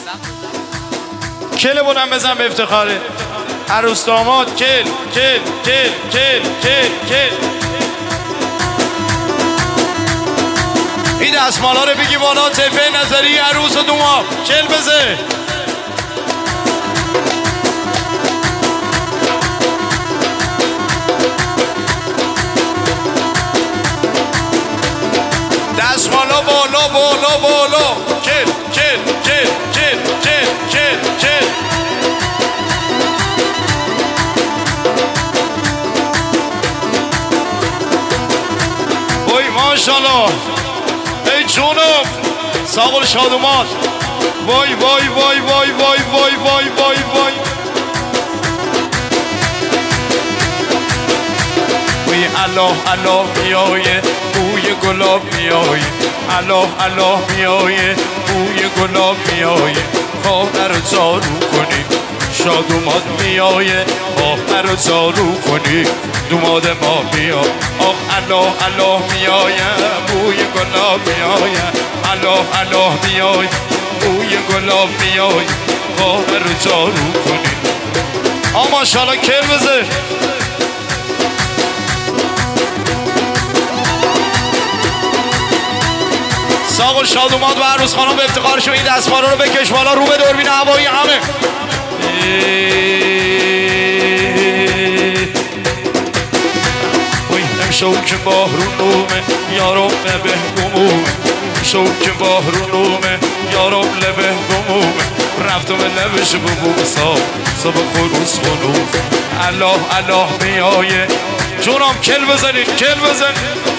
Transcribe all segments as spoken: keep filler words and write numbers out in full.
کل بودم بزن به افتخاره عروس داماد. کل کل کل کل کل کل این دستمالا رو بگی بالا. طیفه نظری عروس و دوماب کل بزه. دستمالا بالا بالا بالا. کل کل کل کل کل کل کل وای ماشالله. ای جونم ساقل شادومات. وای وای وای وای وای وای وای وای وای وی الله الله میایه بوی گلاب میایه. الله الله میایه بوی گلاب میایه. خواهر رو جارو کنی شادومات میایه. خواهر رو جارو کنی دوماد ما میاد. آخ الله الله میایه بوی گلاب میایه. الله الله میایه بوی گلاب میایه. خواهر رو جارو کنی. آ ماشاءالله کل بزه. ساقل شادومات و عروس خانم به افتخارشون این دستمالا رو بکش بالا رو به دوربین هوایی همه. شوک بحرونومه یارم لبه گمومه. شوک بحرونومه یارم لبه گمومه. رفتم لبش ببوم ساب ساب خروس خنوم. الله الله میایه جونم کل بزنین کل بزن.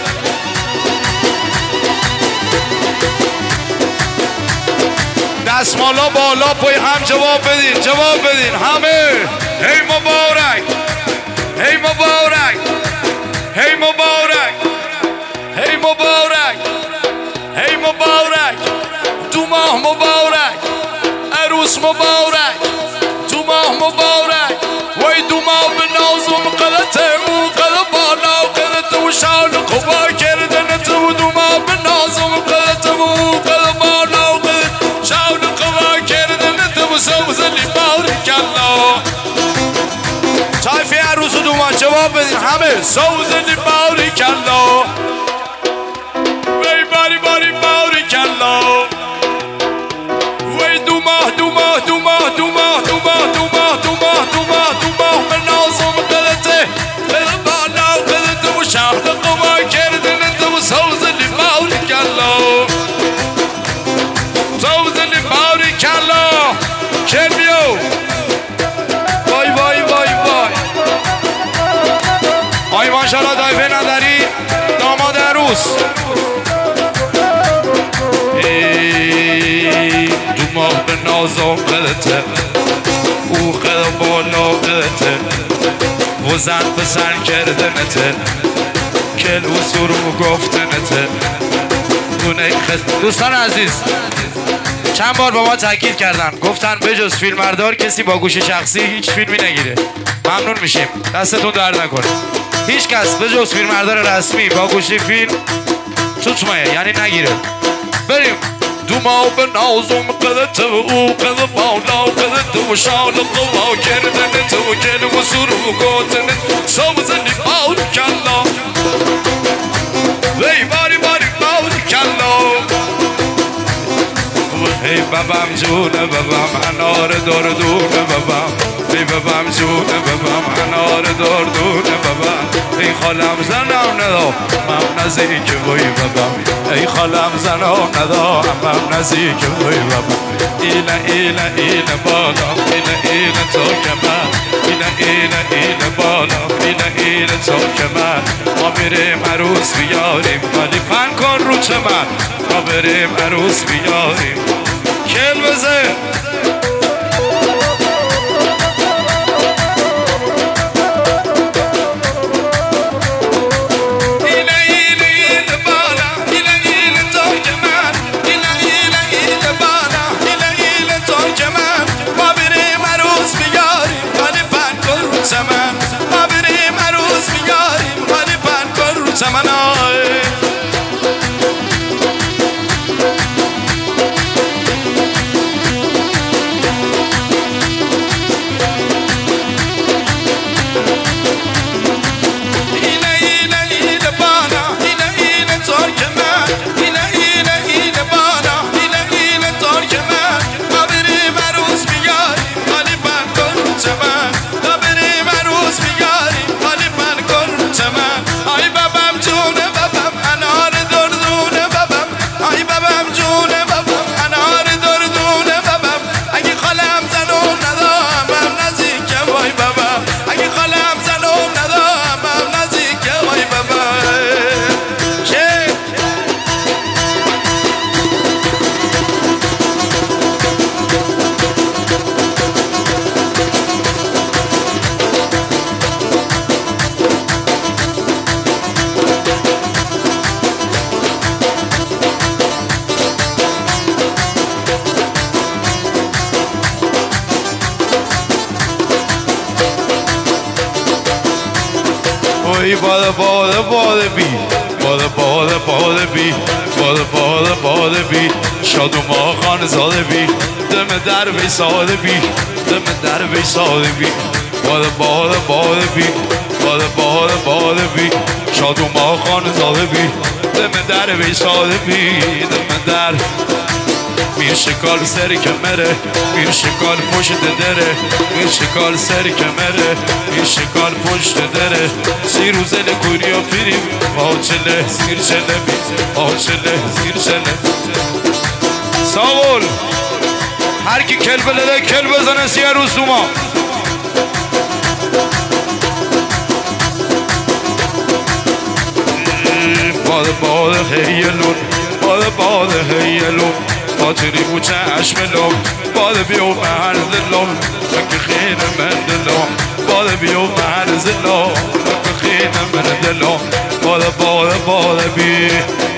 دستمالا بالا پای هم جواب بدین جواب بدین همه. هی مبارک هی مبارک هی مبارک هی مبارک هی مبارک. دو ماه مبارک عروس مبارک. دو ماه مبارک وای دو ماه به نازم قلته و قل بالا قلته و شال قوا کردن تو. دو ماه به نازم قلته و قل بالا قلت شال قوا کردن تو. سوزلی بارک الله. طایفه عروس و دومان جواب بدین همه. سوزلی بارک الله. وی باری باری بارک الله. وی دو ماه دو ماه دو ماه دو ماه دو ماه دو ماه دو ماه دو ماه دو ماه به نازم قلته قل بالا قلته و شهد قوا کردن تو. سوزلی بارک الله. سوزلی بارک الله. کل بیو. وای وای وای وای آی ماشاءالله دایفه نداری داماد عروس. ای دو ماه به نازم قلته او قل بالا قلته و زن به زن کردنته. کل و سرو گفتنته. دوستان عزیز چند بار با ما تاکید کردن گفتن بجز فیلمبردار کسی با گوش شخصی هیچ فیلمی نگیره. ممنون میشیم دستتون درد نکنه. هیچ کس بجز فیلمبردار رسمی با گوشی فیلم توتمایه یعنی نگیره. بریم. دو ماه به نازم قلته و او قل بالا قلته و شال قوا کردن تو. گل و سرو گفتن سوزلی بارک الله. وی باری باری بارک الله. ای بابام جونه بابام انار دردونه بابام. ای بابام جونه بابام انار دردونه بابام. ای خالم زنم ندا من نزدیک وی بابام. ای خالم زنم ندا من نزدیک وی بابام. ایله ایله ایله بالا ایله ایله تو که من. ایله ایله ایله بالا ایله ایله تو که من. ما بریم عروس بیاریم ولی پن کن رو چمن. ما بریم عروس بیاریم کل بزه. ایله ایله ایله بالا ایله ایله تو که من. ایله ایله ایله بالا ایله ایله تو که من. ما بریم عروس بیاریم ولی پن کن رو چمن. ما بریم عروس بیاریم ولی پن کن رو چمن. وای باده باده باده بی باده باده باده بی باده باده باده بی شاد و ما خان زاده بی دم در بی ساده بی دم در بی ساده بی باده باده باده بی باده باده باده بی شاد و ما خان زاده بی دم در بی ساده بی دم در میر شکال سر کمره میر شکال پشت دره میر شکال سر کمره میر شکال پشت دره سی روزه لکوری و پیریم آچله زیر چله آچله زیر چله ساول هر کی کل بلده کل بزنه سی روز ما باده باده هیلون باده باده هیلون خاطری بود چشم لام باده بیو مرز لام که خیلی من دلام باده بیو مرز لام که خیلی من دلام باده باده باده بی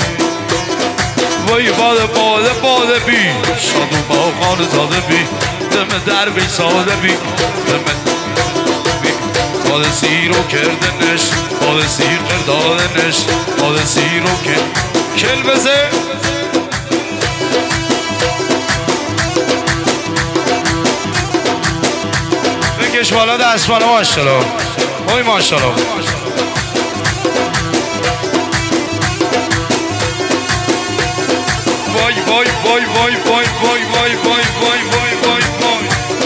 وای باده باده باده بی شاد و باغان زاده بی دم در بی ساده بی دم بی باده سیر و کردنش باده سیر کردانش باده سیر و کل بزه بکش بالا دست بالا ماشالله وای ماشالله وای وای وای وای وای وای وای وای وای وای وای وای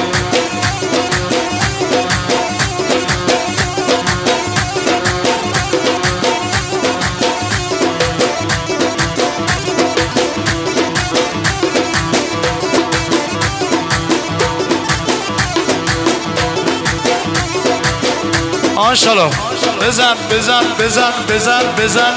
ماشالله بزن بزن بزن بزن بزن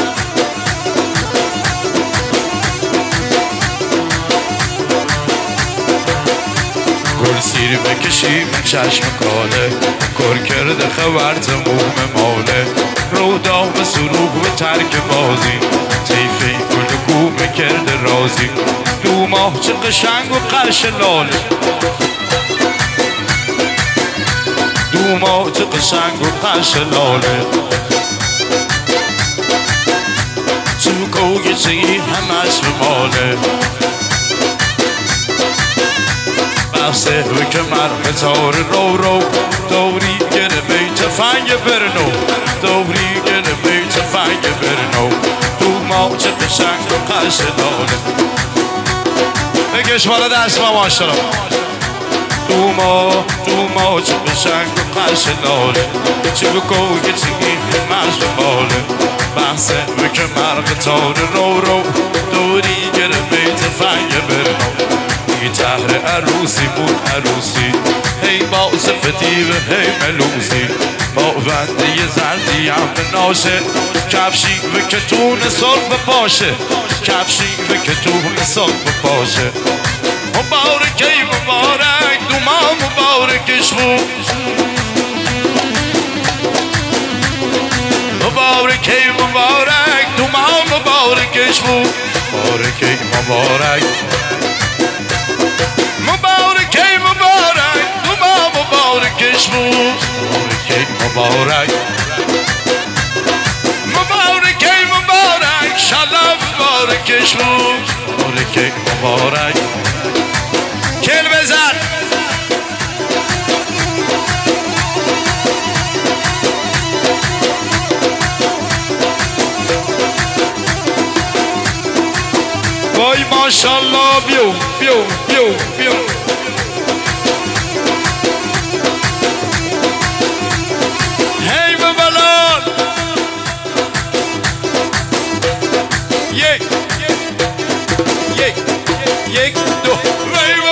گل سیر بکشیم چشم کاله کر کرده خبر زموم ماله رو دام سروح به ترک بازی تیفه گل گوم کرده رازی دو ماه چه قشنگ و قرش لاله دو ماه چه قشنگ و قرش لاله تو کوگی چی همش به ماله بحثه و که مرمه تار رو رو دوری گره بیت فنگ برنو دوری گره بیت فنگ برنو دو ماه چه قشنگ و قرش لاله بگش بالا دست ما ماشالله دو ماه دو ماه چه قشنگ و قرش لاله چه بکو که چگی همش به ماله بحثه و که مرمه تار رو رو دوری گره بیت فنگ برنو تهر عروسی بود عروسی هی با صفتی و هی ملوسی با بنده ی زردی هم به ناشه کفشی و کتون سرخ پاشه کفشی و کتون سرخ پاشه مبارکی مبارک دو ماه مبارکش بود مبارکی مبارک دو ماه مبارکش بود مبارکی مبارک مبارکی مبارک دو ماه مبارکش بود مبارکی مبارک مبارکی مبارک شلا مبارکش بود مبارکی مبارک کل بزن وای ماشالله بیو بیو بیو بیو هی ببلال یک یک یک دو